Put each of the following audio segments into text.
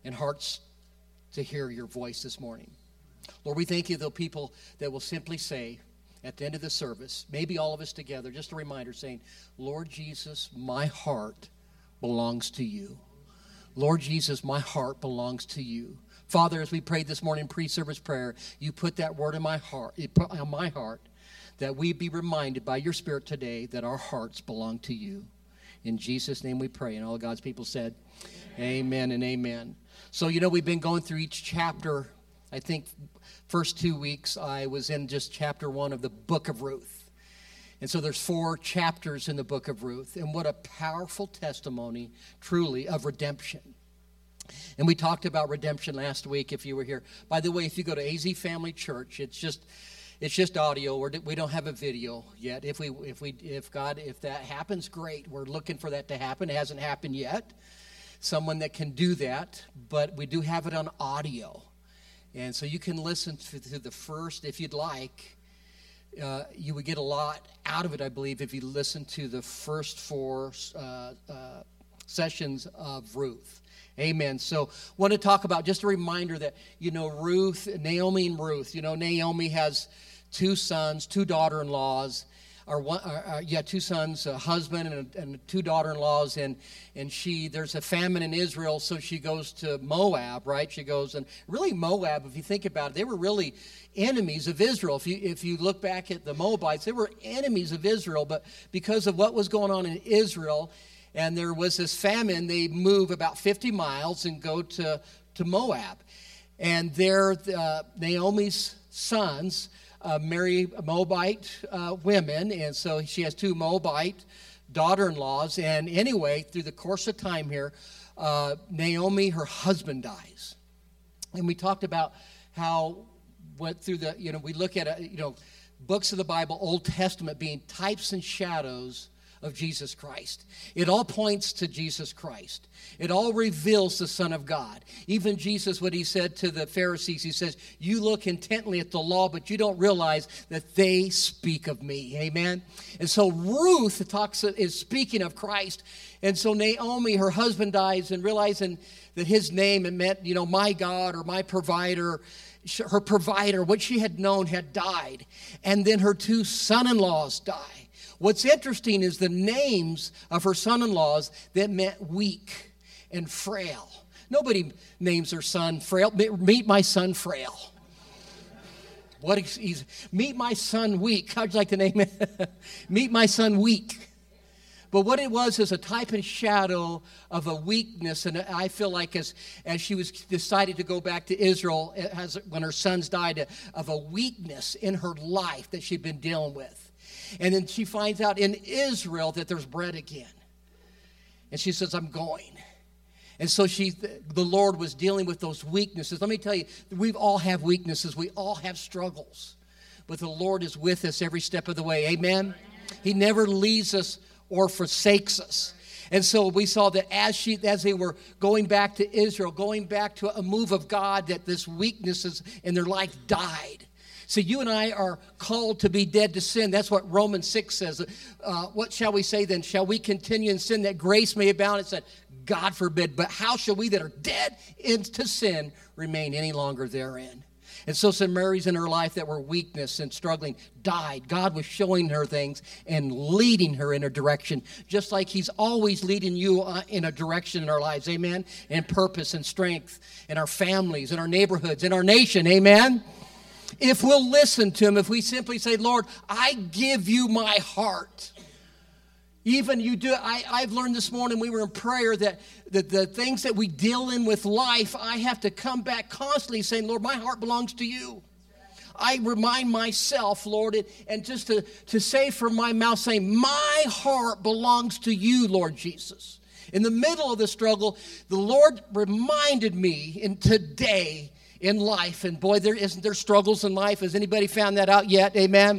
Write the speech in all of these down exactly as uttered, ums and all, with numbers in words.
and hearts to hear your voice this morning. Lord, we thank you, though, people that will simply say at the end of the service, maybe all of us together, just a reminder saying, Lord Jesus, my heart belongs to you. Lord Jesus, my heart belongs to you. Father, as we prayed this morning pre-service prayer, you put that word in my heart, you put on my heart, that we be reminded by your Spirit today that our hearts belong to you. In Jesus' name we pray. And all God's people said, amen, amen and amen. So, you know, we've been going through each chapter. I think first two weeks I was in just chapter one of the book of Ruth. And so there's four chapters in the book of Ruth. And what a powerful testimony, truly, of redemption. And we talked about redemption last week if you were here. By the way, if you go to A Z Family Church, it's just it's just audio. We're, we don't have a video yet. If we if we if God if that happens, great. We're looking for that to happen. It hasn't happened yet. Someone that can do that, but we do have it on audio. And so you can listen to, to the first if you'd like. Uh, you would get a lot out of it, I believe, if you listen to the first four uh, uh, sessions of Ruth. Amen. So want to talk about, just a reminder that, you know, Ruth, Naomi and Ruth, you know, Naomi has two sons, two daughter-in-laws, or one, uh, uh, yeah, two sons, a husband and, and two daughter-in-laws, and and she, there's a famine in Israel, so she goes to Moab, right? She goes, and really Moab, if you think about it, they were really enemies of Israel. If you if you look back at the Moabites, they were enemies of Israel, but because of what was going on in Israel, and there was this famine, they move about fifty miles and go to, to Moab. And there, uh, Naomi's sons uh, marry Moabite uh, women, and so she has two Moabite daughter-in-laws. And anyway, through the course of time here, uh, Naomi, her husband dies. And we talked about how, went through the, you know, we look at, you know, books of the Bible, Old Testament being types and shadows of Jesus Christ. It all points to Jesus Christ. It all reveals the Son of God. Even Jesus, what he said to the Pharisees, he says, you look intently at the law, but you don't realize that they speak of me. Amen? And so Ruth talks is speaking of Christ. And so Naomi, her husband dies, and realizing that his name, it meant, you know, my God or my provider, her provider, what she had known, had died. And then her two son-in-laws die. What's interesting is the names of her son-in-laws that meant weak and frail. Nobody names their son frail. Meet my son frail. What he's, meet my son weak. How'd you like to name it? Meet my son weak. But what it was is a type and shadow of a weakness. And I feel like as, as she was decided to go back to Israel, as, when her sons died, of a weakness in her life that she'd been dealing with. And then she finds out in Israel that there's bread again. And she says, I'm going. And so she, the Lord was dealing with those weaknesses. Let me tell you, we all have weaknesses. We all have struggles. But the Lord is with us every step of the way. Amen? He never leaves us or forsakes us. And so we saw that as she, as they were going back to Israel, going back to a move of God, that this weaknesses in their life died. So you and I are called to be dead to sin. That's what Romans six says. Uh, what shall we say then? Shall we continue in sin that grace may abound? It said, God forbid. But how shall we that are dead into sin remain any longer therein? And so some areas in her life that were weakness and struggling died. God was showing her things and leading her in a direction, just like he's always leading you uh, in a direction in our lives. Amen? And purpose and strength in our families, in our neighborhoods, in our nation. Amen? If we'll listen to him, if we simply say, Lord, I give you my heart. Even you do, I, I've learned this morning, we were in prayer, that, that the things that we deal in with life, I have to come back constantly saying, Lord, my heart belongs to you. I remind myself, Lord, and just to, to say from my mouth, saying, my heart belongs to you, Lord Jesus. In the middle of the struggle, the Lord reminded me in today in life, and boy, there isn't there struggles in life. Has anybody found that out yet? Amen.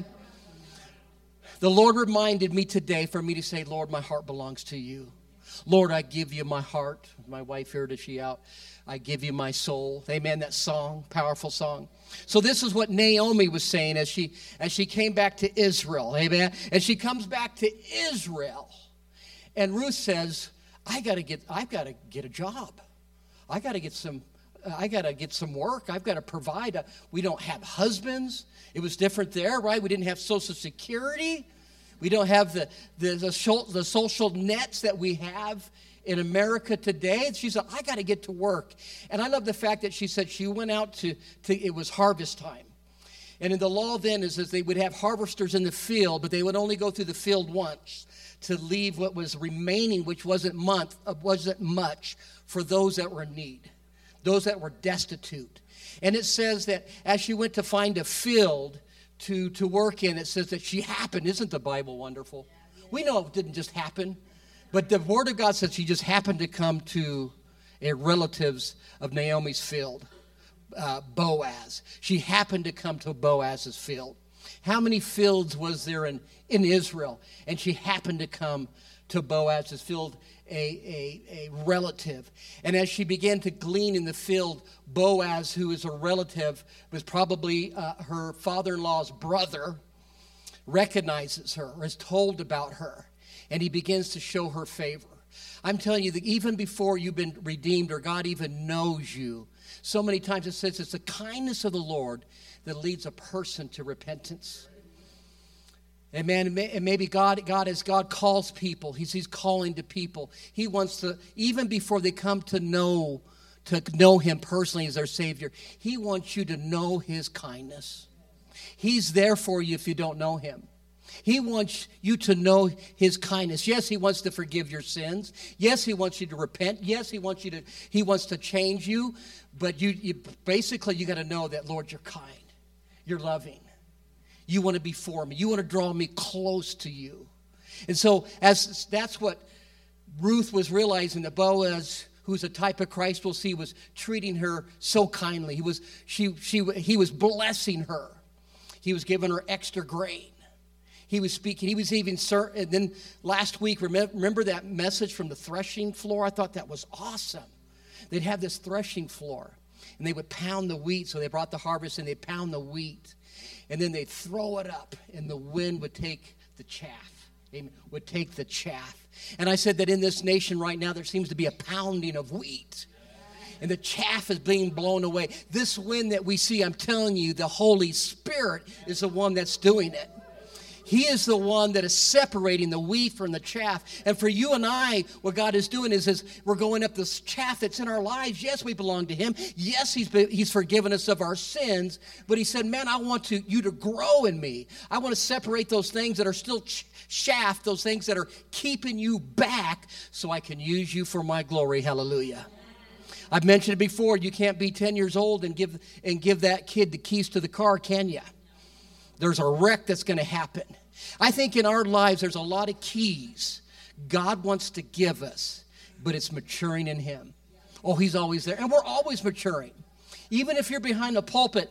The Lord reminded me today for me to say, Lord, my heart belongs to you. Lord, I give you my heart. My wife here, does she out? I give you my soul. Amen. That song, powerful song. So this is what Naomi was saying as she as she came back to Israel. Amen. And she comes back to Israel, and Ruth says, I gotta get I've got to get a job. I got to get some, I got to get some work. I've got to provide. A, we don't have husbands. It was different there, right? We didn't have Social Security. We don't have the, the, the, social, the social nets that we have in America today. And she said, I got to get to work. And I love the fact that she said she went out to, to it was harvest time. And in the law then is, is they would have harvesters in the field, but they would only go through the field once to leave what was remaining, which wasn't month, uh, wasn't much, for those that were in need, those that were destitute. And it says that as she went to find a field to, to work in, it says that she happened. Isn't the Bible wonderful? We know it didn't just happen, but the Word of God says she just happened to come to a relatives of Naomi's field, uh, Boaz. She happened to come to Boaz's field. How many fields was there in, in Israel? And she happened to come to Boaz's field, a, a, a relative. And as she began to glean in the field, Boaz, who is a relative, was probably uh, her father-in-law's brother, recognizes her, or is told about her. And he begins to show her favor. I'm telling you that even before you've been redeemed or God even knows you, so many times it says it's the kindness of the Lord that leads a person to repentance. Amen. And maybe God, God, as God calls people, he's, he's calling to people. He wants to, even before they come to know, to know him personally as their Savior, he wants you to know his kindness. He's there for you if you don't know him. He wants you to know his kindness. Yes, he wants to forgive your sins. Yes, he wants you to repent. Yes, he wants you to, he wants to change you. But you, you basically, you got to know that, Lord, you're kind. You're loving. You want to be for me. You want to draw me close to you. And so as that's what Ruth was realizing, that Boaz, who's a type of Christ, we'll see, was treating her so kindly. He was, she, she, he was blessing her. He was giving her extra grain. He was speaking. He was even, and then last week, remember that message from the threshing floor? I thought that was awesome. They'd have this threshing floor, and they would pound the wheat. So they brought the harvest, and they'd pound the wheat. And then they'd throw it up, and the wind would take the chaff. It would take the chaff. And I said that in this nation right now, there seems to be a pounding of wheat. And the chaff is being blown away. This wind that we see, I'm telling you, the Holy Spirit is the one that's doing it. He is the one that is separating the wheat from the chaff. And for you and I, what God is doing is, is we're going up this chaff that's in our lives. Yes, we belong to him. Yes, he's, been, he's forgiven us of our sins. But he said, man, I want to, you to grow in me. I want to separate those things that are still ch- chaff, those things that are keeping you back, so I can use you for my glory. Hallelujah. I've mentioned it before. You can't be ten years old and give and give that kid the keys to the car, can you? There's a wreck that's going to happen. I think in our lives there's a lot of keys God wants to give us, but it's maturing in him. Oh, he's always there. And we're always maturing. Even if you're behind the pulpit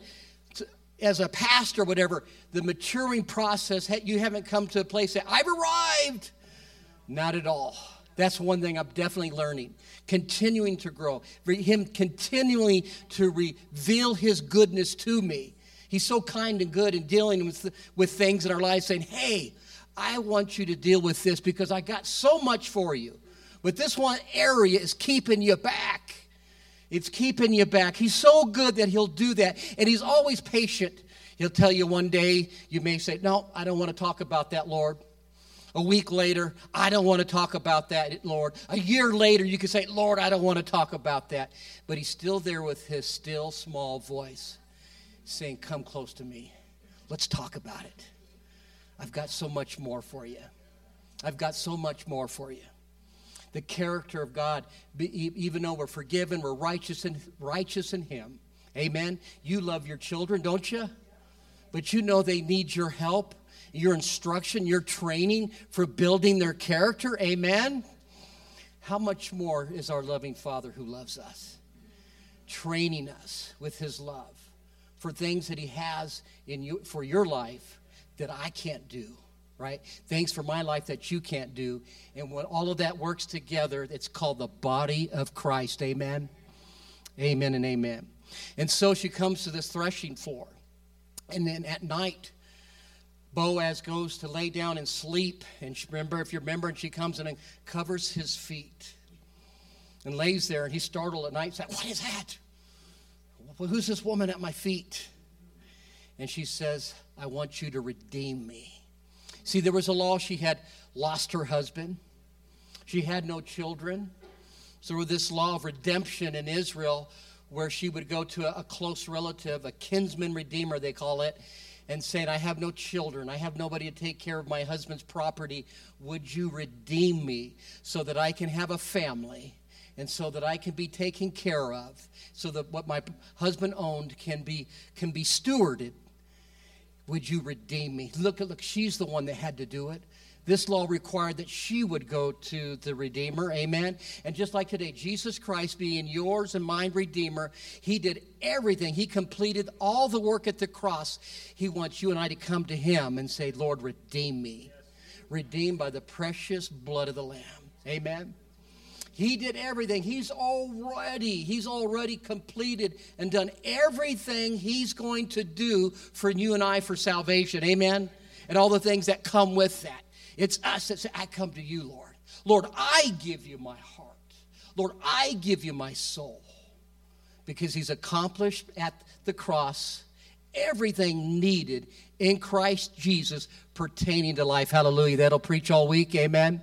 as a pastor or whatever, the maturing process, you haven't come to a place that I've arrived. Not at all. That's one thing I'm definitely learning. Continuing to grow. Him continually to reveal his goodness to me. He's so kind and good in dealing with, with things in our lives, saying, hey, I want you to deal with this because I got so much for you. But this one area is keeping you back. It's keeping you back. He's so good that he'll do that. And he's always patient. He'll tell you one day, you may say, no, I don't want to talk about that, Lord. A week later, I don't want to talk about that, Lord. A year later, you can say, Lord, I don't want to talk about that. But he's still there with his still small voice, saying, come close to me. Let's talk about it. I've got so much more for you. I've got so much more for you. The character of God, even though we're forgiven, we're righteous in, righteous in him. Amen. You love your children, don't you? But you know they need your help, your instruction, your training for building their character. Amen. How much more is our loving Father who loves us, training us with his love for things that he has in you for your life that I can't do, right? Things for my life that you can't do. And when all of that works together, it's called the body of Christ. Amen. Amen and amen. And so she comes to this threshing floor. And then at night, Boaz goes to lay down and sleep. And she, remember, if you remember, and she comes in and covers his feet. and lays there, and he's startled at night. He's like, what is that? Well, who's this woman at my feet? And she says, I want you to redeem me. See, there was a law. She had lost her husband. She had no children. So there was this law of redemption in Israel where she would go to a, a close relative, a kinsman redeemer, they call it, and saying, I have no children. I have nobody to take care of my husband's property. Would you redeem me so that I can have a family and so that I can be taken care of, so that what my husband owned can be can be stewarded? Would you redeem me? Look, look, she's the one that had to do it. This law required that she would go to the Redeemer, amen? And just like today, Jesus Christ being yours and mine Redeemer, he did everything. He completed all the work at the cross. He wants you and I to come to him and say, Lord, redeem me. Redeemed by the precious blood of the Lamb, amen? He did everything. He's already, he's already completed and done everything he's going to do for you and I for salvation, amen? And all the things that come with that. It's us that say, I come to you, Lord. Lord, I give you my heart. Lord, I give you my soul. Because he's accomplished at the cross everything needed in Christ Jesus pertaining to life. Hallelujah. That'll preach all week. Amen.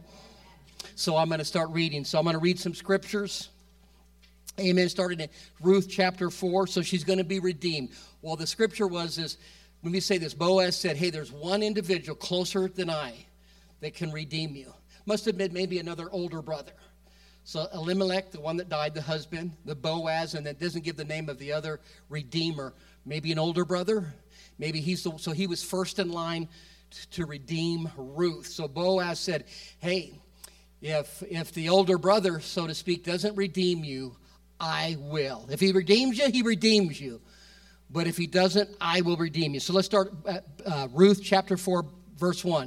So I'm going to start reading. So I'm going to read some scriptures. Amen. Starting in Ruth chapter four. So she's going to be redeemed. Well, the scripture was is, let me say this. Boaz said, hey, there's one individual closer than I that can redeem you. Must have been maybe another older brother. So Elimelech, the one that died, the husband, the Boaz, and that doesn't give the name of the other redeemer. Maybe an older brother. Maybe he's the, so he was first in line to, to redeem Ruth. So Boaz said, hey, if if the older brother, so to speak, doesn't redeem you, I will. If he redeems you, he redeems you. But if he doesn't, I will redeem you. So let's start at uh, Ruth chapter four, verse one.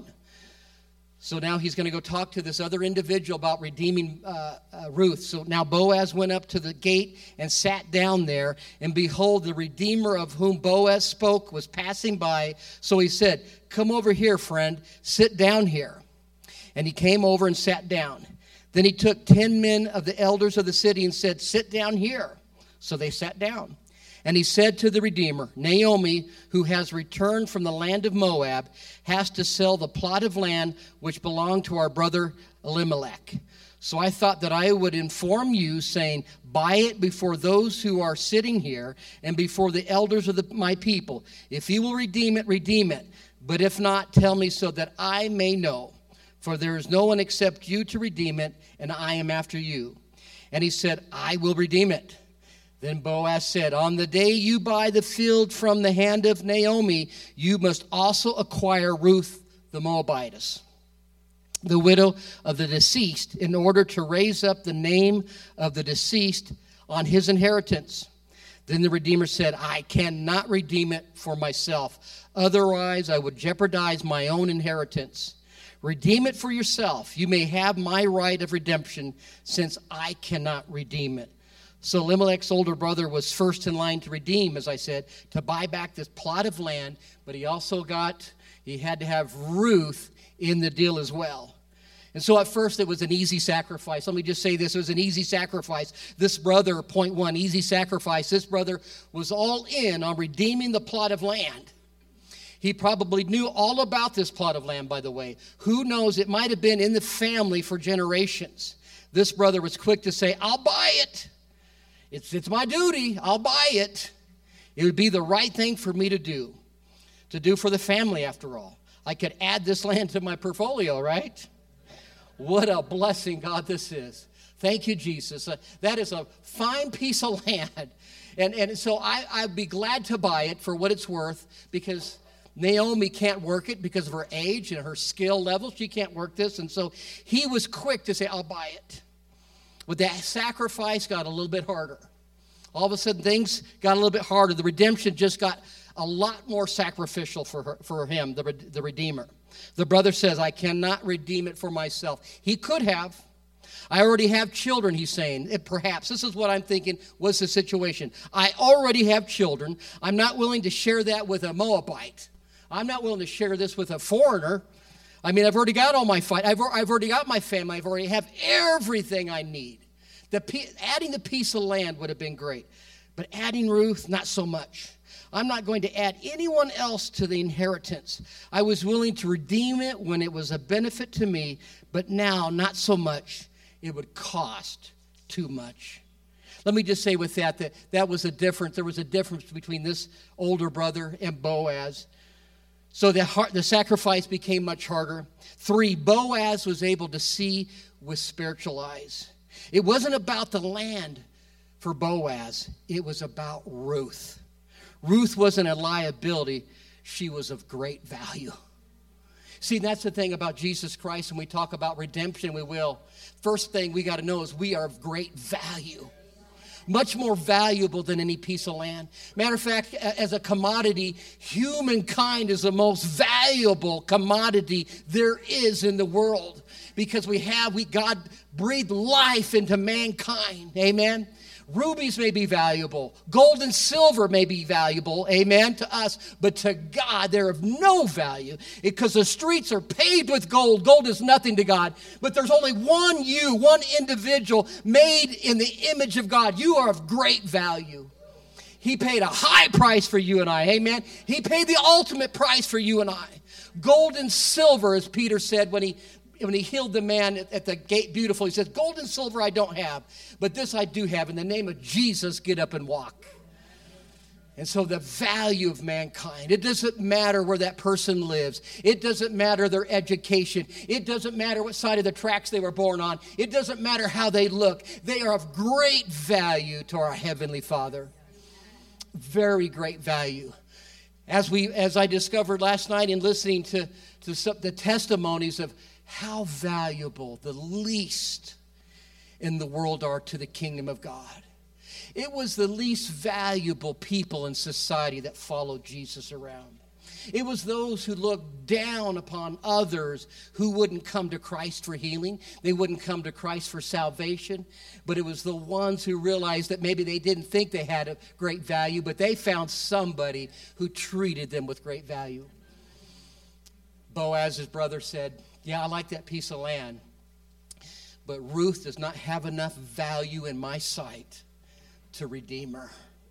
So now he's going to go talk to this other individual about redeeming uh, uh, Ruth. So now Boaz went up to the gate and sat down there. And behold, the Redeemer of whom Boaz spoke was passing by. So he said, come over here, friend. Sit down here. And he came over and sat down. Then he took ten men of the elders of the city and said, sit down here. So they sat down. And he said to the Redeemer, Naomi, who has returned from the land of Moab, has to sell the plot of land which belonged to our brother Elimelech. So I thought that I would inform you, saying, buy it before those who are sitting here and before the elders of the, my people. If you will redeem it, redeem it. But if not, tell me so that I may know. For there is no one except you to redeem it, and I am after you. And he said, I will redeem it. Then Boaz said, on the day you buy the field from the hand of Naomi, you must also acquire Ruth the Moabitess, the widow of the deceased, in order to raise up the name of the deceased on his inheritance. Then the Redeemer said, I cannot redeem it for myself. Otherwise, I would jeopardize my own inheritance. Redeem it for yourself. You may have my right of redemption, since I cannot redeem it. So Elimelech's older brother was first in line to redeem, as I said, to buy back this plot of land. But he also got, he had to have Ruth in the deal as well. And so at first it was an easy sacrifice. Let me just say this, it was an easy sacrifice. This brother, point one, easy sacrifice. This brother was all in on redeeming the plot of land. He probably knew all about this plot of land, by the way. Who knows, it might have been in the family for generations. This brother was quick to say, I'll buy it. It's, it's my duty. I'll buy it. It would be the right thing for me to do. To do for the family, after all. I could add this land to my portfolio, right? What a blessing, God, this is. Thank you, Jesus. Uh, that is a fine piece of land. And, and so I, I'd be glad to buy it for what it's worth, because Naomi can't work it because of her age and her skill level. She can't work this. And so he was quick to say, I'll buy it. But that sacrifice got a little bit harder. All of a sudden, things got a little bit harder. The redemption just got a lot more sacrificial for her, for him, the, the Redeemer. The brother says, I cannot redeem it for myself. He could have. I already have children, he's saying. It, perhaps, this is what I'm thinking was the situation. I already have children. I'm not willing to share that with a Moabite. I'm not willing to share this with a foreigner. I mean, I've already got all my fight. I've, I've already got my family. I've already have everything I need. The adding the piece of land would have been great, but adding Ruth, not so much. I'm not going to add anyone else to the inheritance. I was willing to redeem it when it was a benefit to me, but now not so much. It would cost too much. Let me just say with that, that that was a difference. There was a difference between this older brother and Boaz. So the, heart, the sacrifice became much harder. Three, Boaz was able to see with spiritual eyes. It wasn't about the land for Boaz. It was about Ruth. Ruth wasn't a liability. She was of great value. See, that's the thing about Jesus Christ. When we talk about redemption, we will. First thing we got to know is we are of great value. Much more valuable than any piece of land. Matter of fact, as a commodity, humankind is the most valuable commodity there is in the world. Because we have, we God breathed life into mankind. Amen. Rubies may be valuable. Gold and silver may be valuable, amen, to us. But to God, they're of no value because the streets are paved with gold. Gold is nothing to God. But there's only one you, one individual made in the image of God. You are of great value. He paid a high price for you and I, amen. He paid the ultimate price for you and I. Gold and silver, as Peter said when he When he healed the man at the gate beautiful, he says, gold and silver I don't have, but this I do have. In the name of Jesus, get up and walk. And so the value of mankind, it doesn't matter where that person lives. It doesn't matter their education. It doesn't matter what side of the tracks they were born on. It doesn't matter how they look. They are of great value to our Heavenly Father. Very great value. As we, as I discovered last night in listening to, to some, the testimonies of how valuable the least in the world are to the kingdom of God. It was the least valuable people in society that followed Jesus around. It was those who looked down upon others who wouldn't come to Christ for healing. They wouldn't come to Christ for salvation. But it was the ones who realized that maybe they didn't think they had a great value, but they found somebody who treated them with great value. Boaz, his brother, said, yeah, I like that piece of land, but Ruth does not have enough value in my sight to redeem her.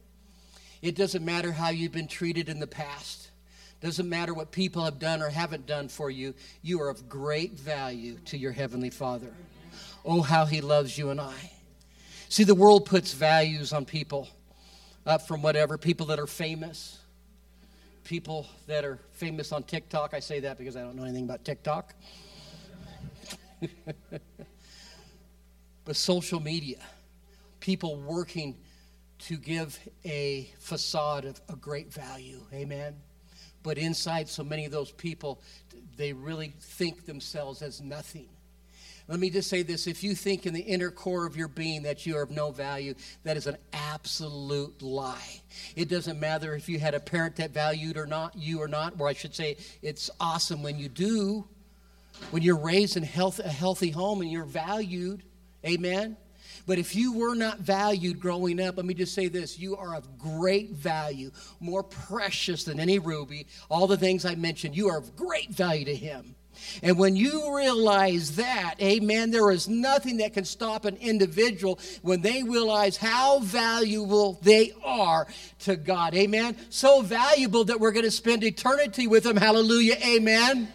It doesn't matter how you've been treated in the past. Doesn't matter what people have done or haven't done for you. You are of great value to your Heavenly Father. Oh, how He loves you and I. See, the world puts values on people up from whatever, people that are famous. People that are famous on TikTok. I say that because I don't know anything about TikTok. But social media, people working to give a facade of a great value, amen? But inside so many of those people, they really think themselves as nothing. Let me just say this, if you think in the inner core of your being that you are of no value, that is an absolute lie. It doesn't matter if you had a parent that valued or not, you or not, or I should say it's awesome when you do. When you're raised in health, a healthy home and you're valued, amen? But if you were not valued growing up, let me just say this, you are of great value, more precious than any ruby. All the things I mentioned, you are of great value to Him. And when you realize that, amen, there is nothing that can stop an individual when they realize how valuable they are to God, amen? So valuable that we're going to spend eternity with Him, hallelujah, amen?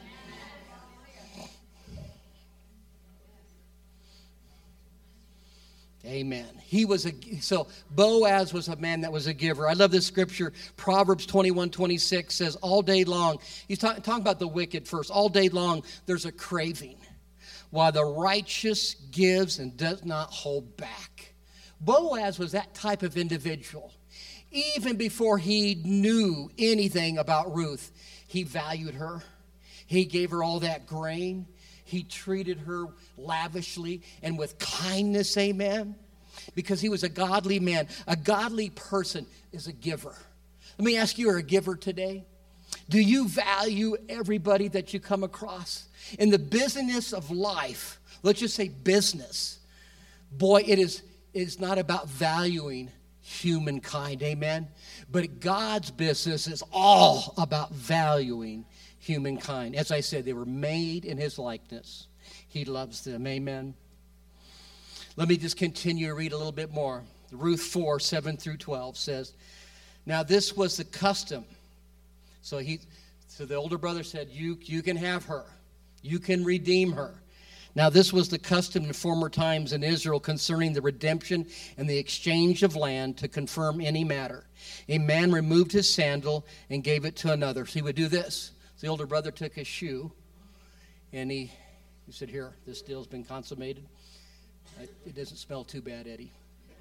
Amen. He was a so Boaz was a man that was a giver. I love this scripture. Proverbs twenty-one twenty-six says, all day long, he's talk, talking about the wicked first. All day long, there's a craving, while the righteous gives and does not hold back. Boaz was that type of individual. Even before he knew anything about Ruth, he valued her. He gave her all that grain. He treated her lavishly and with kindness, amen, because he was a godly man. A godly person is a giver. Let me ask you, are a giver today? Do you value everybody that you come across? In the business of life, let's just say business, boy, it is, it is not about valuing humankind, amen, but God's business is all about valuing humankind. As I said, they were made in His likeness. He loves them. Amen. Let me just continue to read a little bit more. Ruth four, seven through twelve says, now this was the custom. So he, so the older brother said, you, you can have her. You can redeem her. Now this was the custom in former times in Israel concerning the redemption and the exchange of land to confirm any matter. A man removed his sandal and gave it to another. So he would do this. So the older brother took his shoe and he, he said, here, this deal's been consummated. It doesn't smell too bad, Eddie.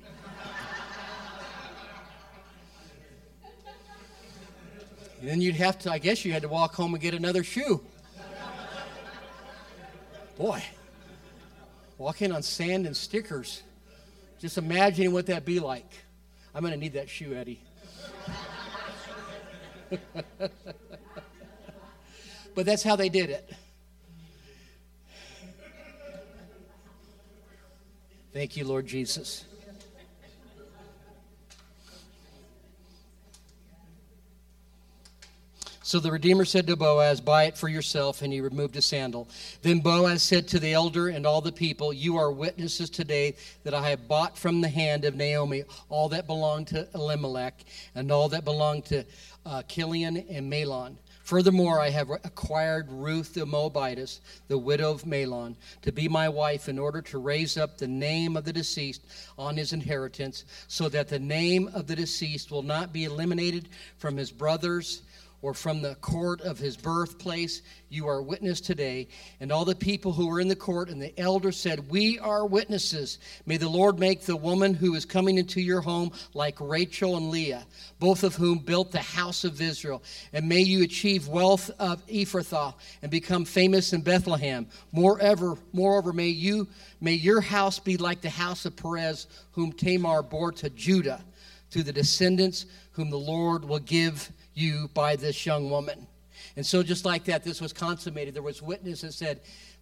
And then you'd have to, I guess you had to walk home and get another shoe. Boy, walking on sand and stickers. Just imagining what that'd be like. I'm going to need that shoe, Eddie. But that's how they did it. Thank you, Lord Jesus. So the Redeemer said to Boaz, buy it for yourself, and he removed his sandal. Then Boaz said to the elder and all the people, you are witnesses today that I have bought from the hand of Naomi all that belonged to Elimelech and all that belonged to uh, Chilion and Mahlon. Furthermore, I have acquired Ruth the Moabitess, the widow of Mahlon, to be my wife in order to raise up the name of the deceased on his inheritance, so that the name of the deceased will not be eliminated from his brothers or from the court of his birthplace. You are witness today. And all the people who were in the court and the elders said, we are witnesses. May the Lord make the woman who is coming into your home like Rachel and Leah, both of whom built the house of Israel. And may you achieve wealth of Ephrathah and become famous in Bethlehem. Moreover, moreover, may you may your house be like the house of Perez, whom Tamar bore to Judah, to the descendants whom the Lord will give you by this young woman. And so just like that, this was consummated. There was witness that said,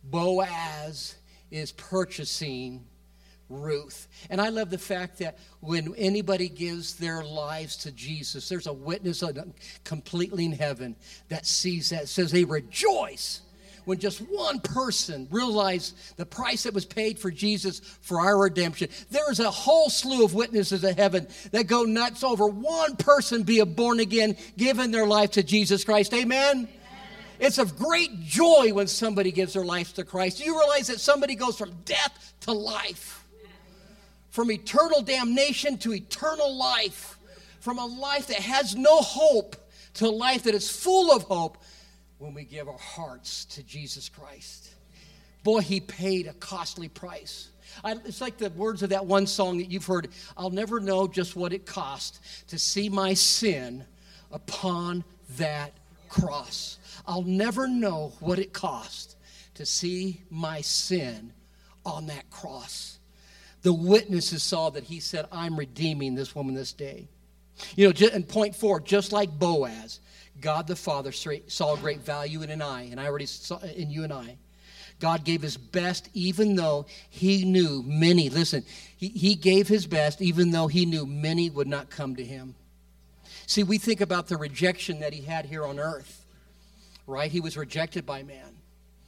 Boaz is purchasing Ruth. And I love the fact that when anybody gives their lives to Jesus, there's a witness completely in heaven that sees that, says they rejoice when just one person realized the price that was paid for Jesus for our redemption. There is a whole slew of witnesses in heaven that go nuts over one person being born again, giving their life to Jesus Christ. Amen? Amen. It's of great joy when somebody gives their life to Christ. Do you realize that somebody goes from death to life? From eternal damnation to eternal life. From a life that has no hope to a life that is full of hope. When we give our hearts to Jesus Christ. Boy, he paid a costly price. I, it's like the words of that one song that you've heard. I'll never know just what it cost to see my sin upon that cross. I'll never know what it cost to see my sin on that cross. The witnesses saw that he said, I'm redeeming this woman this day. You know, in point four, just like Boaz, God the Father saw great value in an I, and I already saw in you and I. God gave his best even though he knew many, listen, he, he gave his best even though he knew many would not come to him. See, we think about the rejection that he had here on earth, right? He was rejected by man.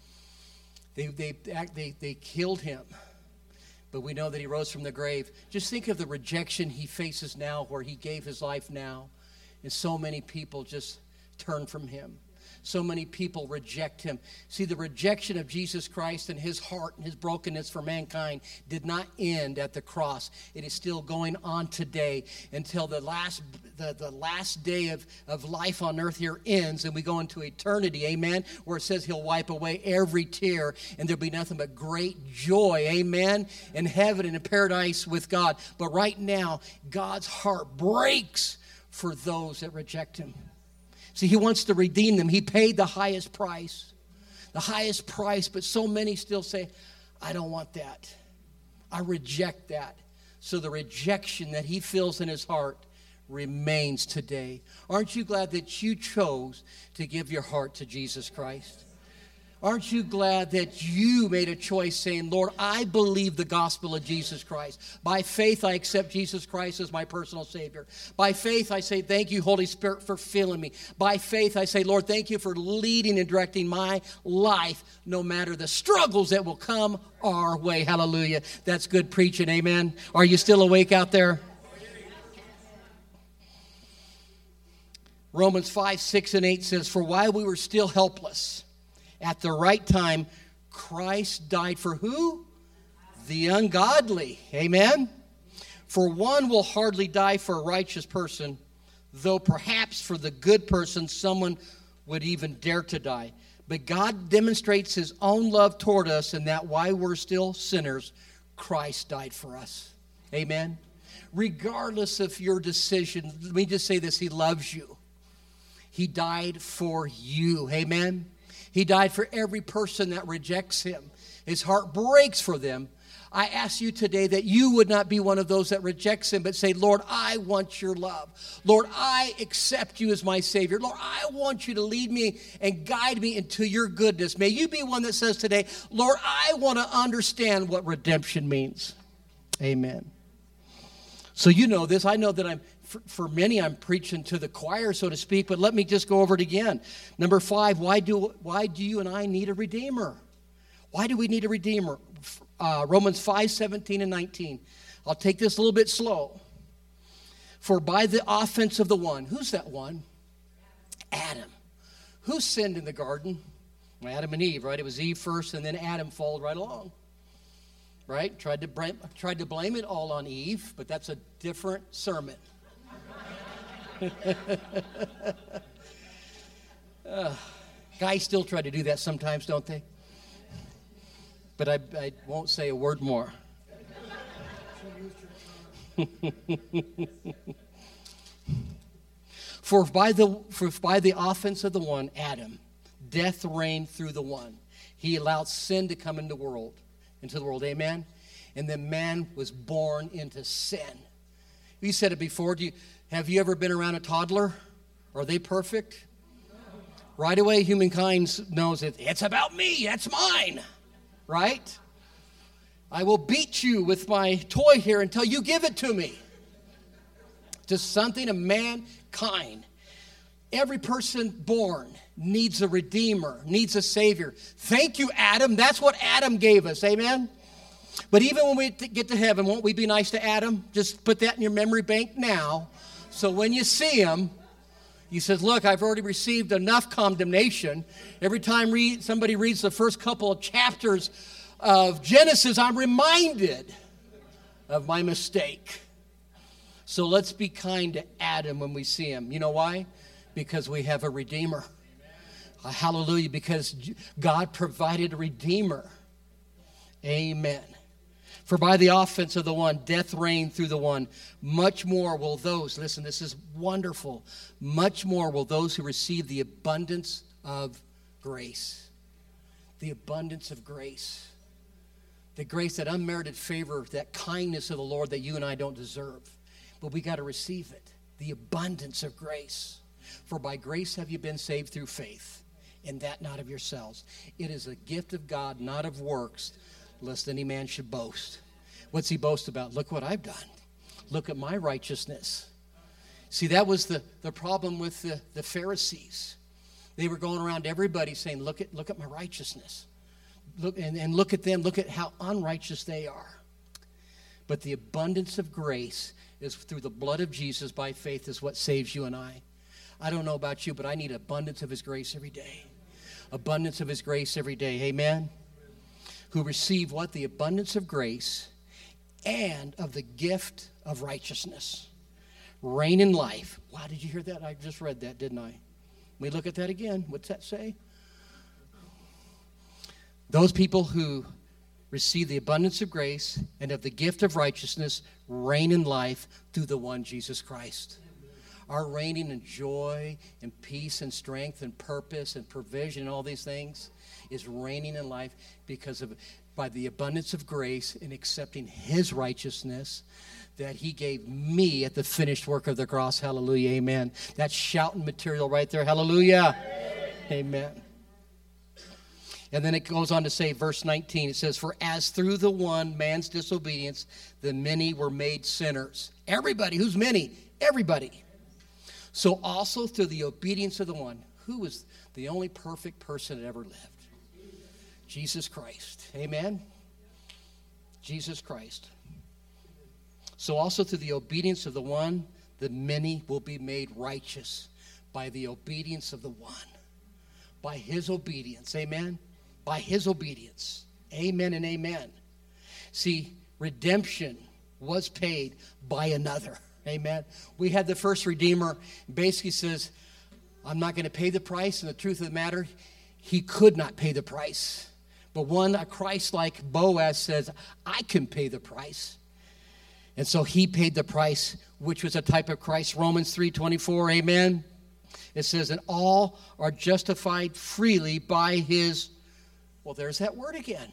They, they, they, they killed him, but we know that he rose from the grave. Just think of the rejection he faces now where he gave his life now, and so many people just turn from him. So many people reject him. See, the rejection of Jesus Christ and his heart and his brokenness for mankind did not end at the cross. It is still going on today until the last the, the last day of, of life on earth here ends and we go into eternity, amen, where it says he'll wipe away every tear and there'll be nothing but great joy, amen, in heaven and in paradise with God. But right now, God's heart breaks for those that reject him. See, he wants to redeem them. He paid the highest price. The highest price, but so many still say, I don't want that. I reject that. So the rejection that he feels in his heart remains today. Aren't you glad that you chose to give your heart to Jesus Christ? Aren't you glad that you made a choice saying, Lord, I believe the gospel of Jesus Christ. By faith, I accept Jesus Christ as my personal Savior. By faith, I say, thank you, Holy Spirit, for filling me. By faith, I say, Lord, thank you for leading and directing my life, no matter the struggles that will come our way. Hallelujah. That's good preaching. Amen. Are you still awake out there? Romans five, six, and eight says, for while we were still helpless, at the right time, Christ died for who? The ungodly. Amen? For one will hardly die for a righteous person, though perhaps for the good person someone would even dare to die. But God demonstrates his own love toward us in that while we're still sinners, Christ died for us. Amen? Regardless of your decision, let me just say this, he loves you. He died for you. Amen? He died for every person that rejects him. His heart breaks for them. I ask you today that you would not be one of those that rejects him, but say, Lord, I want your love. Lord, I accept you as my Savior. Lord, I want you to lead me and guide me into your goodness. May you be one that says today, Lord, I want to understand what redemption means. Amen. So you know this. I know that I'm For, for many, I'm preaching to the choir, so to speak, but let me just go over it again. Number five, why do why do you and I need a Redeemer? Why do we need a Redeemer? Uh, Romans five, seventeen, and nineteen. I'll take this a little bit slow. For by the offense of the one, who's that one? Adam. Who sinned in the garden? Well, Adam and Eve, right? It was Eve first, and then Adam followed right along. Right? Tried to blame, tried to blame it all on Eve, but that's a different sermon. uh, guys still try to do that sometimes, don't they? But I, I won't say a word more. For by the for by the offense of the one, Adam, death reigned through the one. He allowed sin to come into the world, into the world. Amen. And then man was born into sin. We said it before. Do you, have you ever been around a toddler? Are they perfect? Right away, humankind knows that it's about me. That's mine. Right? I will beat you with my toy here until you give it to me. Just something of mankind. Every person born needs a redeemer, needs a savior. Thank you, Adam. That's what Adam gave us. Amen? But even when we get to heaven, won't we be nice to Adam? Just put that in your memory bank now. So when you see him, he says, look, I've already received enough condemnation. Every time read, somebody reads the first couple of chapters of Genesis, I'm reminded of my mistake. So let's be kind to Adam when we see him. You know why? Because we have a Redeemer. Uh, hallelujah. Because God provided a Redeemer. Amen. For by the offense of the one, death reigned through the one. Much more will those, listen, this is wonderful. Much more will those who receive the abundance of grace. The abundance of grace. The grace, that unmerited favor, that kindness of the Lord that you and I don't deserve. But we got to receive it. The abundance of grace. For by grace have you been saved through faith, and that not of yourselves. It is a gift of God, not of works, lest any man should boast. What's he boast about? Look what I've done. Look at my righteousness. See, that was the, the problem with the, the Pharisees. They were going around to everybody saying, look at look at my righteousness. Look and, and look at them, look at how unrighteous they are. But the abundance of grace is through the blood of Jesus by faith is what saves you and I. I don't know about you, but I need abundance of his grace every day. Abundance of his grace every day. Amen? Who receive what? The abundance of grace and of the gift of righteousness. Reign in life. Wow, did you hear that? I just read that, didn't I? Let me look at that again. What's that say? Those people who receive the abundance of grace and of the gift of righteousness reign in life through the one Jesus Christ. Our reigning in joy and peace and strength and purpose and provision and all these things is reigning in life because of by the abundance of grace in accepting his righteousness that he gave me at the finished work of the cross. Hallelujah. Amen. That's shouting material right there. Hallelujah. Amen. And then it goes on to say, verse nineteen, it says, for as through the one man's disobedience, the many were made sinners. Everybody. Who's many? Everybody. So also through the obedience of the one, who was the only perfect person that ever lived? Jesus Christ. Amen? Jesus Christ. So also through the obedience of the one, the many will be made righteous by the obedience of the one. By his obedience. Amen? By his obedience. Amen and amen. See, redemption was paid by another. Amen? We had the first Redeemer basically says, I'm not going to pay the price. And the truth of the matter, he could not pay the price. But one, a Christ-like Boaz says, I can pay the price. And so he paid the price, which was a type of Christ. Romans three twenty-four, amen? It says, and all are justified freely by his, well, there's that word again.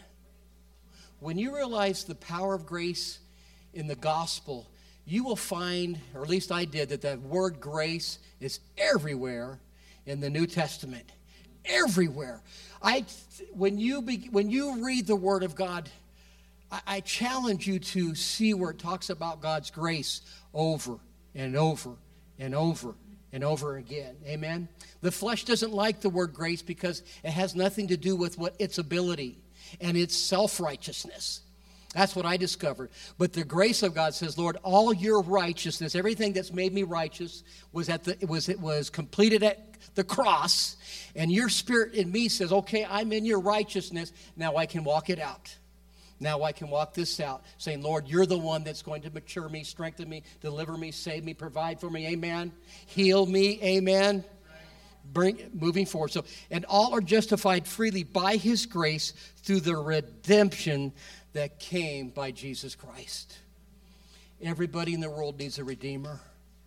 When you realize the power of grace in the gospel, you will find, or at least I did, that that word grace is everywhere in the New Testament. Everywhere. I, when you be, when you read the Word of God, I, I challenge you to see where it talks about God's grace over and over and over and over again. Amen? The flesh doesn't like the word grace because it has nothing to do with what its ability and its self-righteousness. That's what I discovered. But the grace of God says, Lord, all your righteousness, everything that's made me righteous, was at the it was it was completed at the cross. And your spirit in me says, okay, I'm in your righteousness. Now I can walk it out. Now I can walk this out, saying, Lord, you're the one that's going to mature me, strengthen me, deliver me, save me, provide for me. Amen. Heal me. Amen. Bring moving forward. So, and all are justified freely by his grace through the redemption that came by Jesus Christ. Everybody in the world needs a redeemer.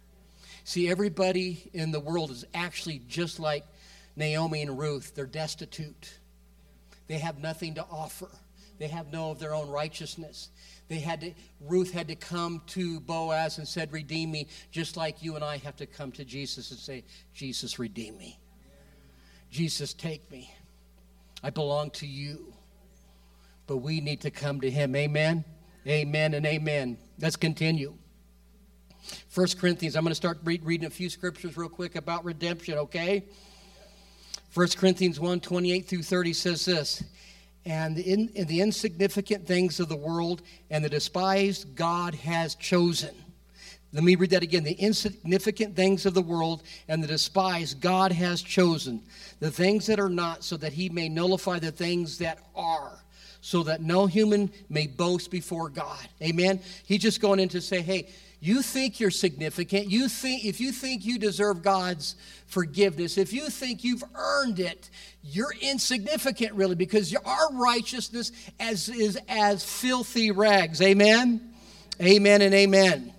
See, everybody in the world is actually just like Naomi and Ruth. They're destitute. They have nothing to offer. They have no of their own righteousness. They had to, Ruth had to come to Boaz and said, redeem me, just like you and I have to come to Jesus and say, Jesus, redeem me. Jesus, take me. I belong to you. But we need to come to him. Amen? Amen and amen. Let's continue. First Corinthians, I'm going to start read, reading a few scriptures real quick about redemption, okay? First Corinthians one, twenty-eight through thirty says this, and in, in the insignificant things of the world and the despised God has chosen. Let me read that again. The insignificant things of the world and the despised God has chosen. The things that are not, so that he may nullify the things that are, so that no human may boast before God. Amen? He's just going in to say, hey, you think you're significant. You think if you think you deserve God's forgiveness, if you think you've earned it, you're insignificant really, because our righteousness as is as filthy rags. Amen? Amen and amen.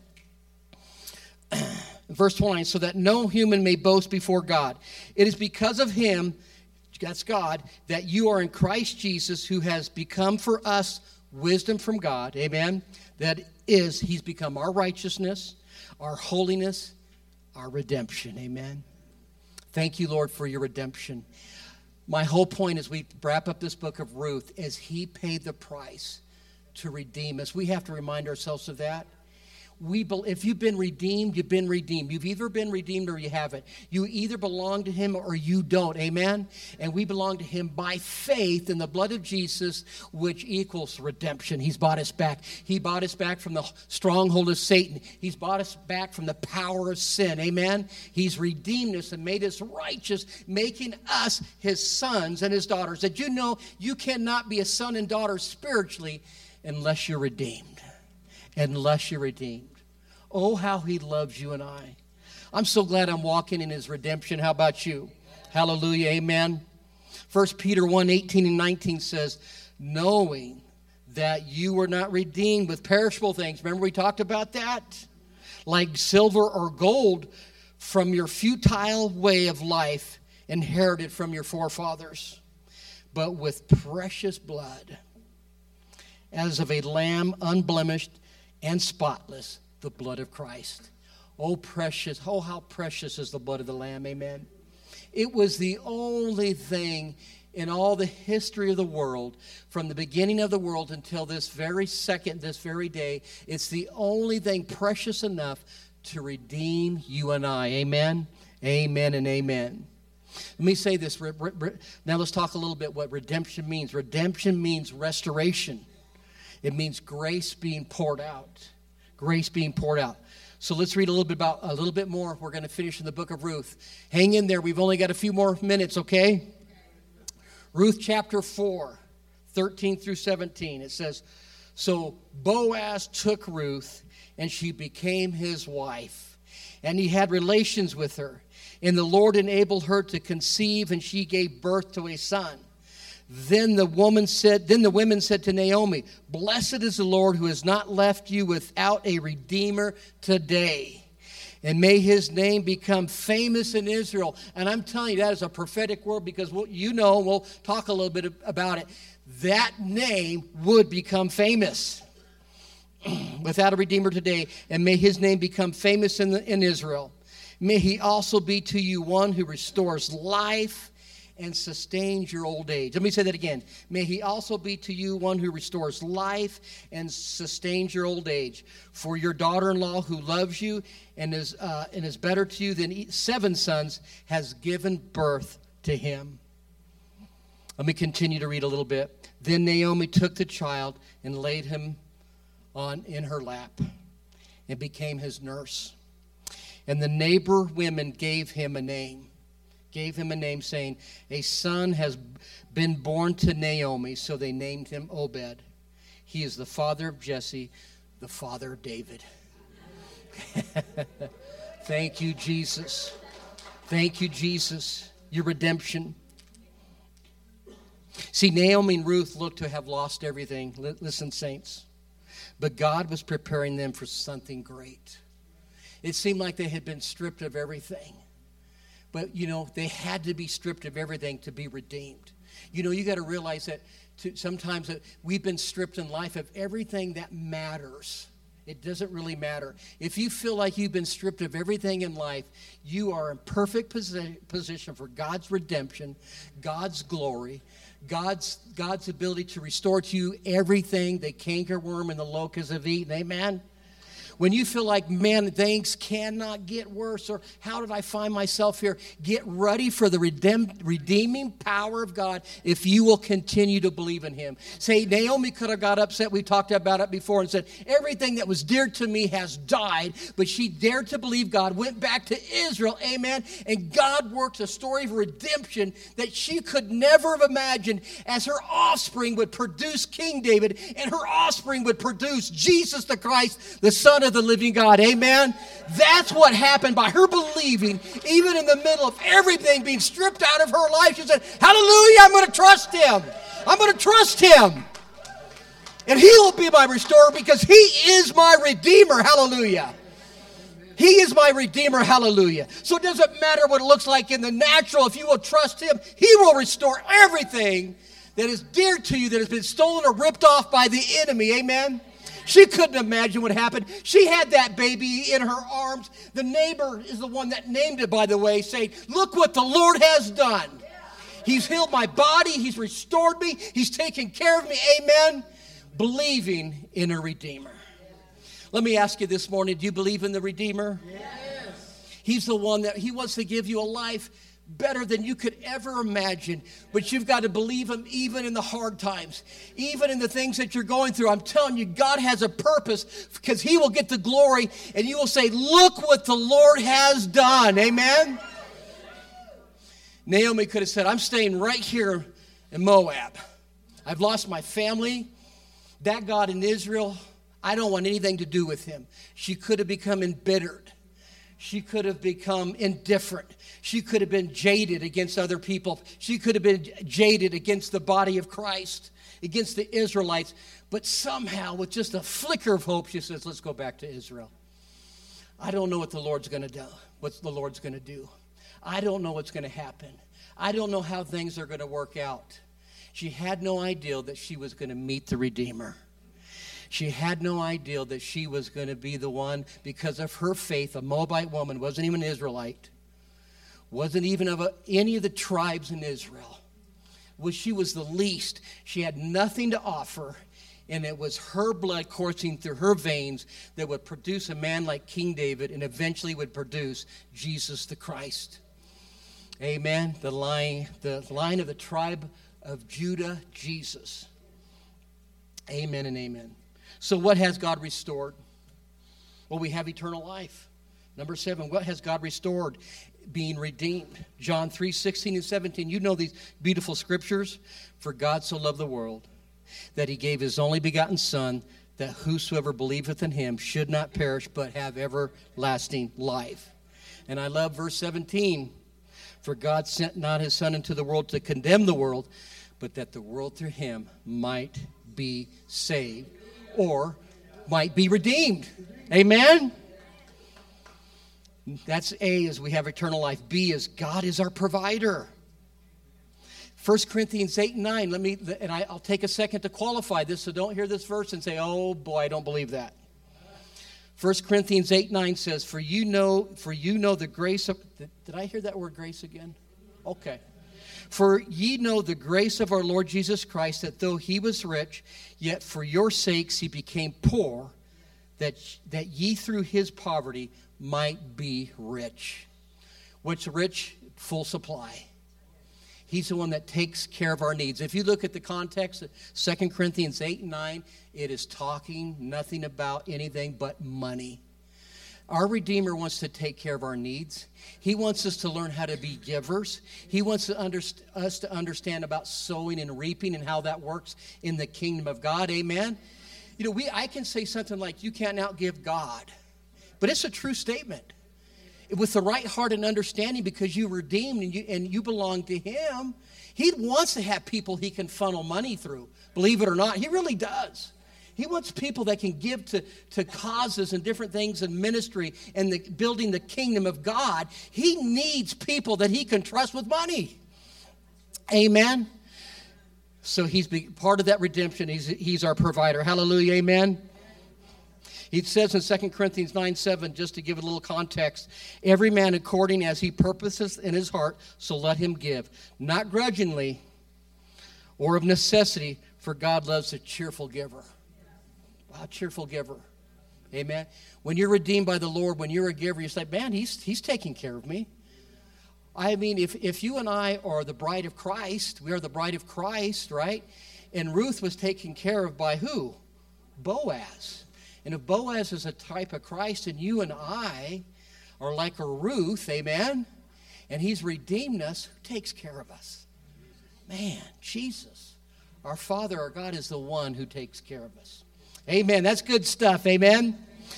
Verse twenty, so that no human may boast before God. It is because of him, that's God, that you are in Christ Jesus, who has become for us wisdom from God. Amen? That is, he's become our righteousness, our holiness, our redemption. Amen? Thank you, Lord, for your redemption. My whole point as we wrap up this book of Ruth is he paid the price to redeem us. We have to remind ourselves of that. We, if you've been redeemed, you've been redeemed. You've either been redeemed or you haven't. You either belong to him or you don't. Amen? And we belong to him by faith in the blood of Jesus, which equals redemption. He's bought us back. He bought us back from the stronghold of Satan. He's bought us back from the power of sin. Amen? He's redeemed us and made us righteous, making us his sons and his daughters. Did you know you cannot be a son and daughter spiritually unless you're redeemed? Unless you're redeemed. Oh, how he loves you and I. I'm so glad I'm walking in his redemption. How about you? Hallelujah. Amen. First Peter one, eighteen and nineteen says, knowing that you were not redeemed with perishable things. Remember we talked about that? Like silver or gold from your futile way of life inherited from your forefathers, but with precious blood, as of a lamb unblemished and spotless, the blood of Christ. Oh, precious, oh, how precious is the blood of the Lamb, amen? It was the only thing in all the history of the world, from the beginning of the world until this very second, this very day. It's the only thing precious enough to redeem you and I. Amen, amen, and amen. Let me say this. Now let's talk a little bit what redemption means. Redemption means restoration. It means grace being poured out. Grace being poured out. So let's read a little bit about a little bit more. We're going to finish in the book of Ruth. Hang in there. We've only got a few more minutes, okay? Ruth chapter four, thirteen through seventeen. It says, so Boaz took Ruth, and she became his wife. And he had relations with her. And the Lord enabled her to conceive, and she gave birth to a son. Then the woman said, then the women said to Naomi, blessed is the Lord who has not left you without a redeemer today. And may his name become famous in Israel. And I'm telling you, that is a prophetic word, because what you know, we'll talk a little bit about it. That name would become famous without a redeemer today. And may his name become famous in, the, in Israel. May he also be to you one who restores life and sustains your old age. Let me say that again. May he also be to you one who restores life and sustains your old age. For your daughter-in-law who loves you and is uh, and is better to you than seven sons has given birth to him. Let me continue to read a little bit. Then Naomi took the child and laid him on in her lap and became his nurse. And the neighbor women gave him a name. Gave him a name, saying, a son has been born to Naomi, so they named him Obed. He is the father of Jesse, the father of David. Thank you, Jesus. Thank you, Jesus. Your redemption. See, Naomi and Ruth looked to have lost everything. Listen, saints. But God was preparing them for something great. It seemed like they had been stripped of everything. But, you know, they had to be stripped of everything to be redeemed. You know, you got to realize that to, sometimes that we've been stripped in life of everything that matters. It doesn't really matter. If you feel like you've been stripped of everything in life, you are in perfect posi- position for God's redemption, God's glory, God's, God's ability to restore to you everything the cankerworm and the locusts have eaten. Amen? When you feel like, man, things cannot get worse, or how did I find myself here? Get ready for the redeem, redeeming power of God if you will continue to believe in him. Say, Naomi could have got upset. We talked about it before and said, everything that was dear to me has died. But she dared to believe God, went back to Israel, amen. And God worked a story of redemption that she could never have imagined, as her offspring would produce King David, and her offspring would produce Jesus the Christ, the Son of the living God. Amen. That's what happened by her believing, even in the middle of everything being stripped out of her life. She said, hallelujah, I'm going to trust him. I'm going to trust him. And he will be my restorer because he is my redeemer. Hallelujah. He is my redeemer. Hallelujah. So it doesn't matter what it looks like in the natural. If you will trust him, he will restore everything that is dear to you that has been stolen or ripped off by the enemy. Amen. She couldn't imagine what happened. She had that baby in her arms. The neighbor is the one that named it, by the way, saying, look what the Lord has done. He's healed my body. He's restored me. He's taken care of me. Amen. Believing in a Redeemer. Let me ask you this morning, do you believe in the Redeemer? Yes. He's the one that he wants to give you a life better than you could ever imagine. But you've got to believe him even in the hard times, even in the things that you're going through. I'm telling you, God has a purpose, because he will get the glory, and you will say, look what the Lord has done. Amen? Naomi could have said, I'm staying right here in Moab. I've lost my family. That God in Israel, I don't want anything to do with him. She could have become embittered. She could have become indifferent. She could have been jaded against other people. She could have been jaded against the body of Christ, against the Israelites. But somehow, with just a flicker of hope, she says, let's go back to Israel. I don't know what the Lord's going to do. What the Lord's going to do. I don't know what's going to happen. I don't know how things are going to work out. She had no idea that she was going to meet the Redeemer. She had no idea that she was going to be the one, because of her faith. A Moabite woman, wasn't even an Israelite, wasn't even of a, any of the tribes in Israel, was she was the least. She had nothing to offer. And it was her blood coursing through her veins that would produce a man like King David and eventually would produce Jesus the Christ. Amen. The line, the line of the tribe of Judah, Jesus. Amen and amen. So what has God restored? Well, we have eternal life. Number seven, what has God restored? Being redeemed. John three, sixteen and seventeen. You know these beautiful scriptures. For God so loved the world that he gave his only begotten Son, that whosoever believeth in him should not perish, but have everlasting life. And I love verse seventeen. For God sent not his Son into the world to condemn the world, but that the world through him might be saved, or might be redeemed. Amen? That's A, is we have eternal life. B is God is our provider. First Corinthians eight and nine, let me, and I, I'll take a second to qualify this, so don't hear this verse and say, oh boy, I don't believe that. First Corinthians eight nine says, for you know, for you know the grace of, did, did I hear that word grace again? Okay. For ye know the grace of our Lord Jesus Christ, that though he was rich, yet for your sakes he became poor, that, that ye through his poverty might be rich. What's rich? Full supply. He's the one that takes care of our needs. If you look at the context of Second Corinthians eight and nine, it is talking nothing about anything but money. Our Redeemer wants to take care of our needs. He wants us to learn how to be givers. He wants to underst- us to understand about sowing and reaping and how that works in the kingdom of God. Amen? You know, we I can say something like, you can't outgive God. But it's a true statement. With the right heart and understanding, because you redeemed and you, and you belong to him, he wants to have people he can funnel money through. Believe it or not, he really does. He wants people that can give to, to causes and different things in ministry and the, building the kingdom of God. He needs people that he can trust with money. Amen? So he's part of that redemption. He's, he's our provider. Hallelujah, amen? He says in Second Corinthians nine seven, just to give it a little context, every man according as he purposes in his heart, so let him give, not grudgingly or of necessity, for God loves a cheerful giver. Wow, cheerful giver. Amen. When you're redeemed by the Lord, when you're a giver, you're like, man, he's he's taking care of me. I mean, if, if you and I are the bride of Christ, we are the bride of Christ, right? And Ruth was taken care of by who? Boaz. And if Boaz is a type of Christ and you and I are like a Ruth, amen, and he's redeemed us, who takes care of us? Man, Jesus. Our Father, our God, is the one who takes care of us. Amen. That's good stuff. Amen.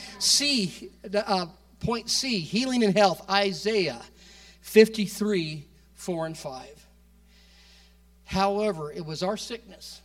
C, uh, point C, healing and health. Isaiah fifty-three, four and five. However, it was our sickness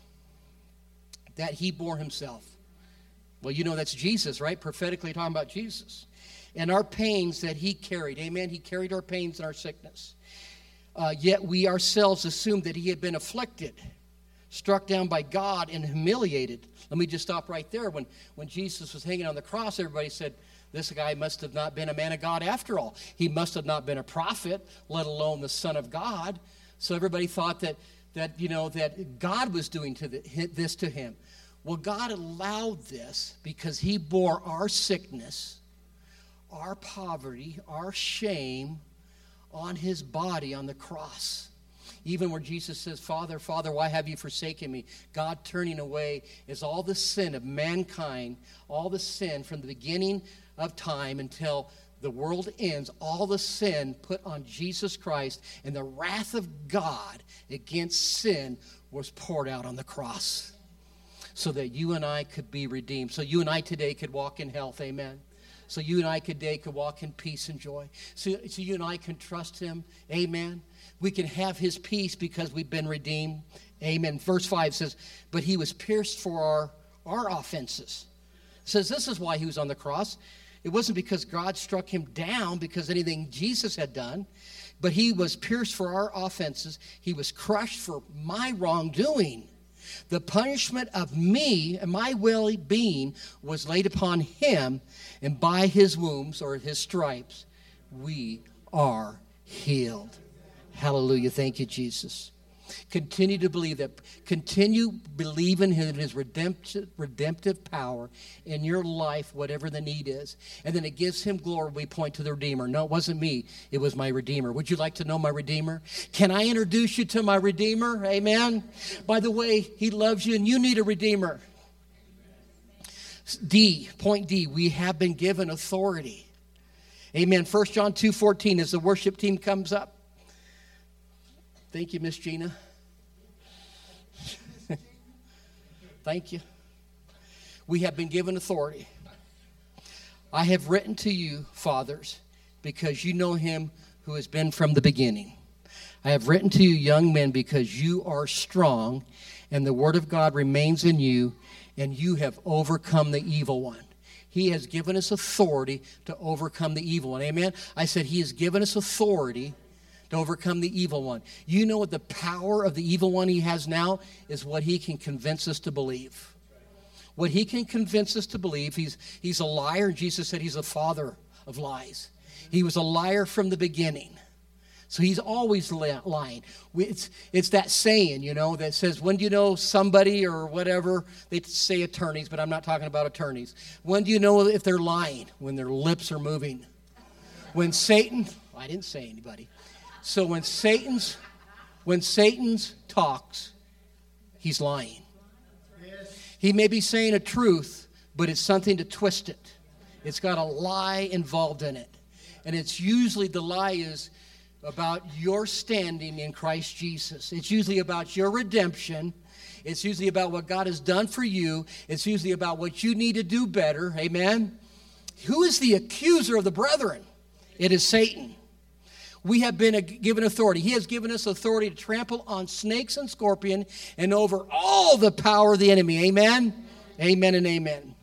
that he bore himself. Well, you know that's Jesus, right? Prophetically talking about Jesus. And our pains that he carried. Amen. He carried our pains and our sickness. Uh, yet we ourselves assumed that he had been afflicted, struck down by God, and humiliated. Let me just stop right there. When, when Jesus was hanging on the cross, everybody said, this guy must have not been a man of God after all. He must have not been a prophet, let alone the Son of God. So everybody thought that, that you know, that God was doing to the, this to him. Well, God allowed this because he bore our sickness, our poverty, our shame on his body on the cross. Even where Jesus says, Father, Father, why have you forsaken me? God turning away is all the sin of mankind, all the sin from the beginning of time until the world ends, all the sin put on Jesus Christ, and the wrath of God against sin was poured out on the cross so that you and I could be redeemed. So you and I today could walk in health, amen. So you and I today could walk in peace and joy. So, so you and I can trust him, amen. We can have his peace because we've been redeemed, amen. Verse five says, but he was pierced for our, our offenses. It says this is why he was on the cross. It wasn't because God struck him down because anything Jesus had done, but he was pierced for our offenses. He was crushed for my wrongdoing. The punishment of me and my well-being was laid upon him, and by his wounds or his stripes, we are healed. Hallelujah. Thank you, Jesus. Continue to believe that. Continue believing in his redemptive, redemptive power in your life, whatever the need is. And then it gives him glory. We point to the Redeemer. No, it wasn't me. It was my Redeemer. Would you like to know my Redeemer? Can I introduce you to my Redeemer? Amen. By the way, he loves you and you need a Redeemer. D, point D, we have been given authority. Amen. First John two fourteen, as the worship team comes up. Thank you, Miss Gina. Thank you. We have been given authority. I have written to you, fathers, because you know him who has been from the beginning. I have written to you, young men, because you are strong, and the word of God remains in you, and you have overcome the evil one. He has given us authority to overcome the evil one. Amen? I said he has given us authority to overcome the evil one. You know what the power of the evil one he has now is what he can convince us to believe. What he can convince us to believe, he's, he's a liar. Jesus said he's the father of lies. He was a liar from the beginning. So he's always lying. It's, it's that saying, you know, that says, when do you know somebody or whatever? They say attorneys, but I'm not talking about attorneys. When do you know if they're lying? When their lips are moving. When Satan, I didn't say anybody. So when Satan's, when Satan's talks, he's lying. He may be saying a truth, but it's something to twist it. It's got a lie involved in it. And it's usually, the lie is about your standing in Christ Jesus. It's usually about your redemption. It's usually about what God has done for you. It's usually about what you need to do better. Amen? Who is the accuser of the brethren? It is Satan. We have been given authority. He has given us authority to trample on snakes and scorpions and over all the power of the enemy. Amen? Amen and amen.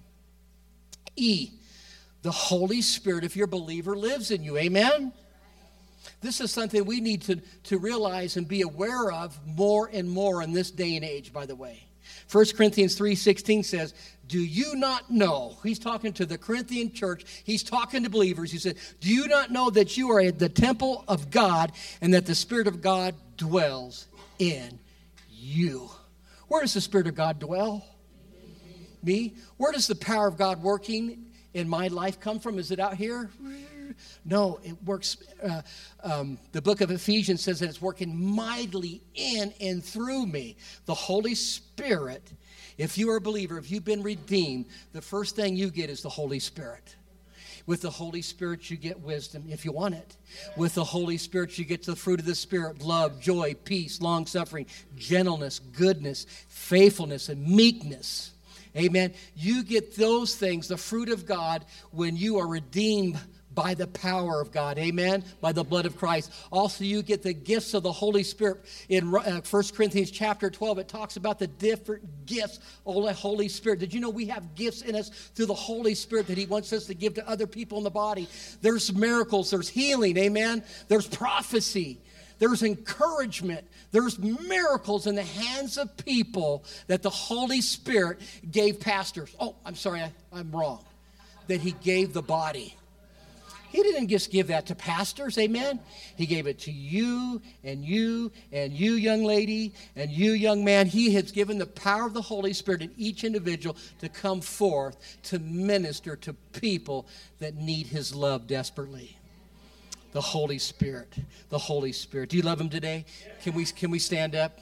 E, the Holy Spirit, if you're a believer, lives in you. Amen? This is something we need to, to realize and be aware of more and more in this day and age, by the way. First Corinthians three sixteen says, do you not know? He's talking to the Corinthian church. He's talking to believers. He said, do you not know that you are the temple of God and that the Spirit of God dwells in you? Where does the Spirit of God dwell? Me? Where does the power of God working in my life come from? Is it out here? No, it works. Uh, um, the book of Ephesians says that it's working mightily in and through me. The Holy Spirit, if you are a believer, if you've been redeemed, the first thing you get is the Holy Spirit. With the Holy Spirit, you get wisdom, if you want it. With the Holy Spirit, you get the fruit of the Spirit, love, joy, peace, long-suffering, gentleness, goodness, faithfulness, and meekness. Amen. You get those things, the fruit of God, when you are redeemed by the power of God, amen, by the blood of Christ. Also, you get the gifts of the Holy Spirit. In uh, First Corinthians chapter twelve, it talks about the different gifts of the Holy Spirit. Did you know we have gifts in us through the Holy Spirit that he wants us to give to other people in the body? There's miracles, there's healing, amen. There's prophecy, there's encouragement, there's miracles in the hands of people that the Holy Spirit gave pastors. Oh, I'm sorry, I, I'm wrong. That he gave the body. He didn't just give that to pastors, amen? He gave it to you and you and you, young lady, and you, young man. He has given the power of the Holy Spirit in each individual to come forth to minister to people that need his love desperately. The Holy Spirit, the Holy Spirit. Do you love him today? Can we, can we stand up?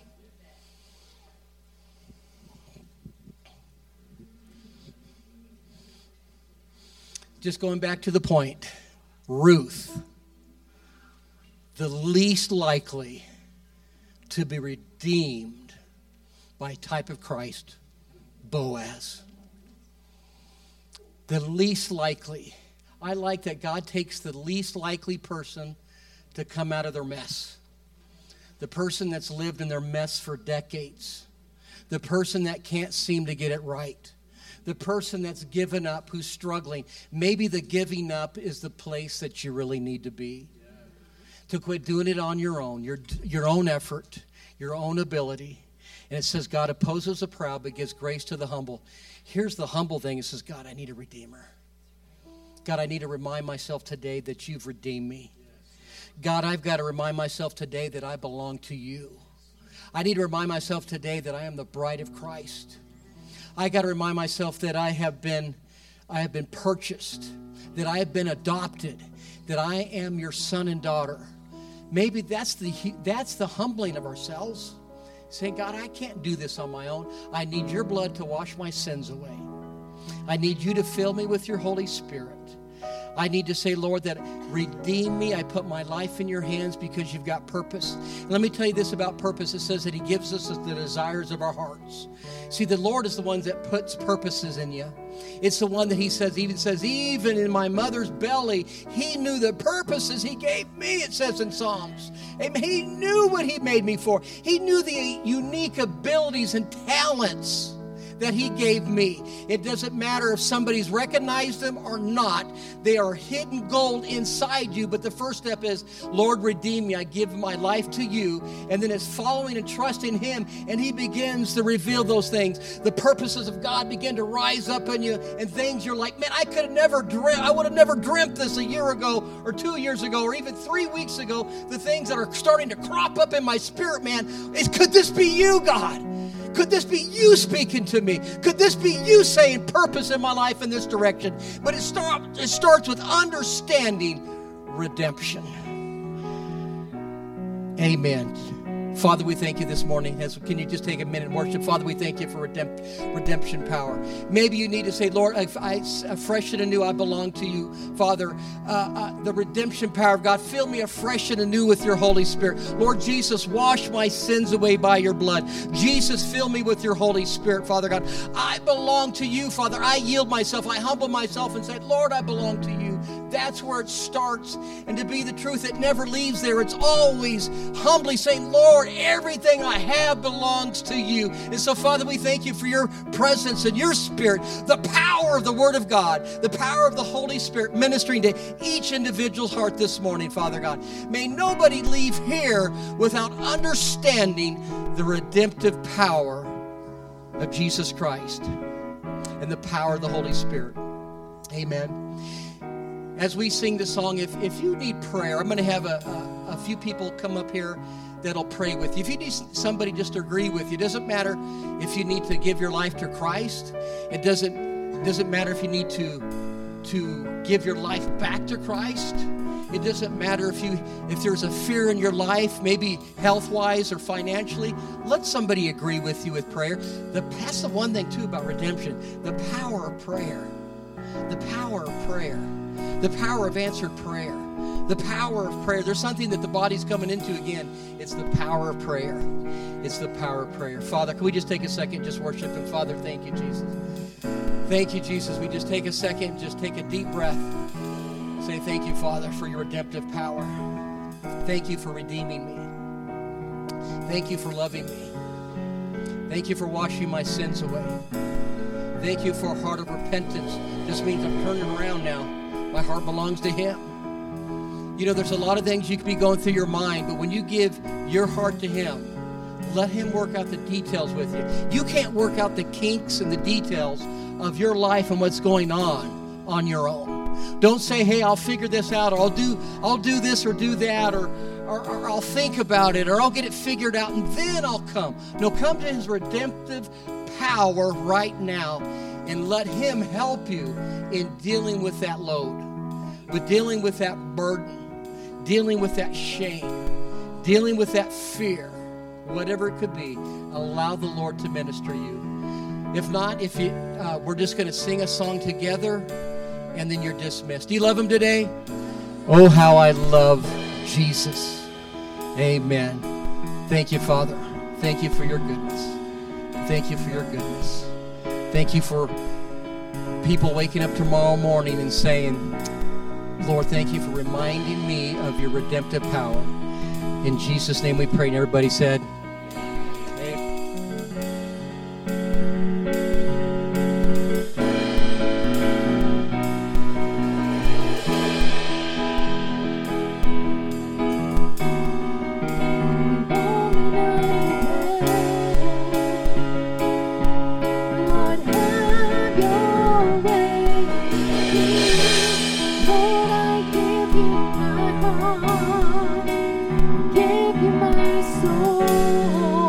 Just going back to the point. Ruth, the least likely to be redeemed by type of Christ, Boaz. The least likely. I like that God takes the least likely person to come out of their mess. The person that's lived in their mess for decades. The person that can't seem to get it right. The person that's given up, who's struggling. Maybe the giving up is the place that you really need to be. To quit doing it on your own, your, your own effort, your own ability. And it says, God opposes the proud, but gives grace to the humble. Here's the humble thing. It says, God, I need a redeemer. God, I need to remind myself today that you've redeemed me. God, I've got to remind myself today that I belong to you. I need to remind myself today that I am the bride of Christ. I got to remind myself that I have been, I have been purchased, that I have been adopted, that I am your son and daughter. Maybe that's the that's the humbling of ourselves. Saying, God, I can't do this on my own. I need your blood to wash my sins away. I need you to fill me with your Holy Spirit. I need to say, Lord, that redeem me. I put my life in your hands because you've got purpose. And let me tell you this about purpose. It says that he gives us the desires of our hearts. See, the Lord is the one that puts purposes in you. It's the one that he says, even says, even in my mother's belly, he knew the purposes he gave me, it says in Psalms. Amen. He knew what he made me for. He knew the unique abilities and talents that he gave me. It doesn't matter if somebody's recognized them or not. They are hidden gold inside you. But the first step is, Lord, redeem me. I give my life to you. And then it's following and trusting him. And he begins to reveal those things. The purposes of God begin to rise up in you. And things you're like, man, I could have never dreamt. I would have never dreamt this a year ago or two years ago or even three weeks ago. The things that are starting to crop up in my spirit, man, is, could this be you, God? Could this be you speaking to me? Could this be you saying purpose in my life in this direction? But it, start, it starts with understanding redemption. Amen. Father, we thank you this morning. As, can you just take a minute and worship? Father, we thank you for redemp- redemption power. Maybe you need to say, Lord, I, I, fresh and anew, I belong to you. Father, uh, uh, the redemption power of God, fill me afresh and anew with your Holy Spirit. Lord Jesus, wash my sins away by your blood. Jesus, fill me with your Holy Spirit, Father God. I belong to you, Father. I yield myself. I humble myself and say, Lord, I belong to you. That's where it starts. And to be the truth, it never leaves there. It's always humbly saying, Lord, everything I have belongs to you. And so, Father, we thank you for your presence and your Spirit, the power of the Word of God, the power of the Holy Spirit ministering to each individual's heart this morning, Father God. May nobody leave here without understanding the redemptive power of Jesus Christ and the power of the Holy Spirit. Amen. As we sing the song, if, if you need prayer, I'm going to have a, a, a few people come up here that'll pray with you. If you need somebody just to agree with you, it doesn't matter if you need to give your life to Christ. It doesn't, it doesn't matter if you need to, to give your life back to Christ. It doesn't matter if you if there's a fear in your life, maybe health-wise or financially. Let somebody agree with you with prayer. The, that's the one thing, too, about redemption. The power of prayer. The power of prayer. The power of answered prayer. The power of prayer. There's something that the body's coming into again. It's the power of prayer. It's the power of prayer. Father, can we just take a second and just worship him? Father, thank you, Jesus. Thank you, Jesus. We just take a second, just take a deep breath. Say thank you, Father, for your redemptive power. Thank you for redeeming me. Thank you for loving me. Thank you for washing my sins away. Thank you for a heart of repentance. Just means I'm turning around now. My heart belongs to him. You know, there's a lot of things you could be going through your mind, but when you give your heart to him, let him work out the details with you. You can't work out the kinks and the details of your life and what's going on on your own. Don't say, hey, I'll figure this out, or I'll do I'll do this or do that, or, or, or I'll think about it, or I'll get it figured out, and then I'll come. No, come to his redemptive power right now and let him help you in dealing with that load, with dealing with that burden, dealing with that shame, dealing with that fear, whatever it could be. Allow the Lord to minister you. If not, if you, uh, we're just going to sing a song together, and then you're dismissed. Do you love him today? Oh, how I love Jesus. Amen. Thank you, Father. Thank you for your goodness. Thank you for your goodness. Thank you for people waking up tomorrow morning and saying, Lord, thank you for reminding me of your redemptive power. In Jesus' name we pray. And everybody said, Give you my soul.